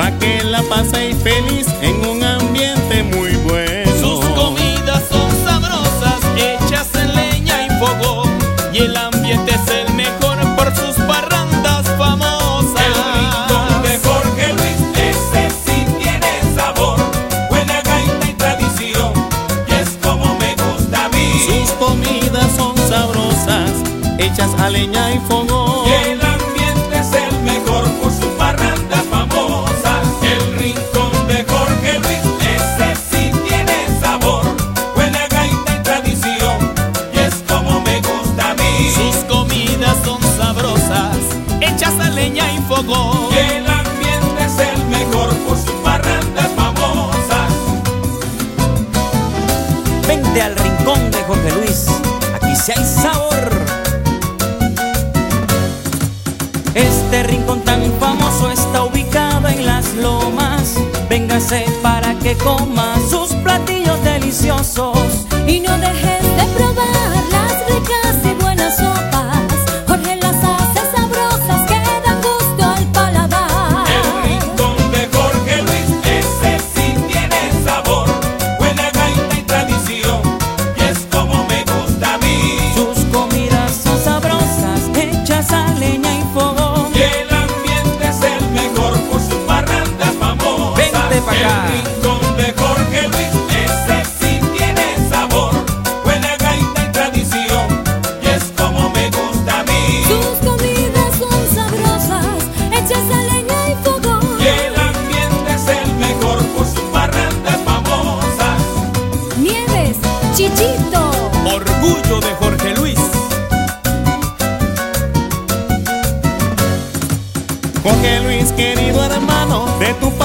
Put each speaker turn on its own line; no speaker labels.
pa' que la paséis feliz en un ambiente muy bueno.
Sus comidas son sabrosas, hechas en leña y fogón, y el ambiente es el mejor por sus parrandas famosas.
El rincón de Jorge Luis, ese sí tiene sabor, buena gaita y tradición, y es como me gusta a mí.
Sus comidas son sabrosas, hechas a leña y fogón,
Y el ambiente es el mejor por sus parrandas famosas. El rincón de Jorge Luis, ese sí tiene sabor, buena gaita y tradición, y es como me gusta a mí.
Sus comidas son sabrosas, hechas a leña y fogón.
Y el ambiente es el mejor por sus parrandas famosas.
Vente al rincón de Jorge Luis, aquí sí hay sabor. Este rincón tan famoso está ubicado en las lomas. Véngase para que coma sus platillos deliciosos.
Y no dejes de probar las ricas y buenas sopas. Jorge las hace sabrosas que dan gusto al paladar.
El rincón de Jorge Luis, ese sí tiene sabor, buena gaita y tradición, y es como me gusta a mí.
Sus comidas son sabrosas, hechas a leña y fogón.
Y el ambiente es el mejor por sus parrandas famosas.
Vente pa' acá.
El rincón de Jorge Luis, ese sí tiene sabor, buena gaita y tradición, y es como me gusta a mí.
Sus comidas son sabrosas, hechas a leña y fogón.
Y el ambiente es el mejor por sus parrandas famosas.
Nieves, Chichito.
Orgullo de Jorge Luis.
Jorge Luis, querido hermano, de tu